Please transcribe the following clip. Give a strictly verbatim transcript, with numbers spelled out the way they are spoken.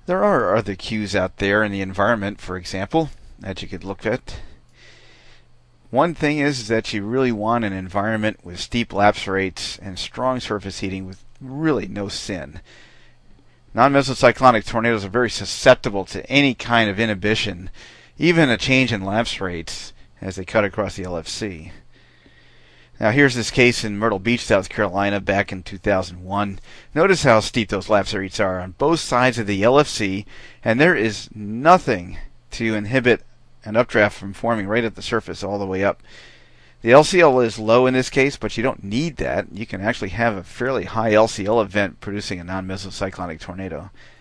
There are other cues out there in the environment, for example, that you could look at. One thing is that you really want an environment with steep lapse rates and strong surface heating with really no sin. Non-mesocyclonic tornadoes are very susceptible to any kind of inhibition, even a change in lapse rates as they cut across the L F C. Now here's this case in Myrtle Beach, South Carolina, back in two thousand one. Notice how steep those lapse rates are on both sides of the L F C, and there is nothing to inhibit an updraft from forming right at the surface all the way up. The L C L is low in this case, but you don't need that. You can actually have a fairly high L C L event producing a non-mesocyclonic tornado.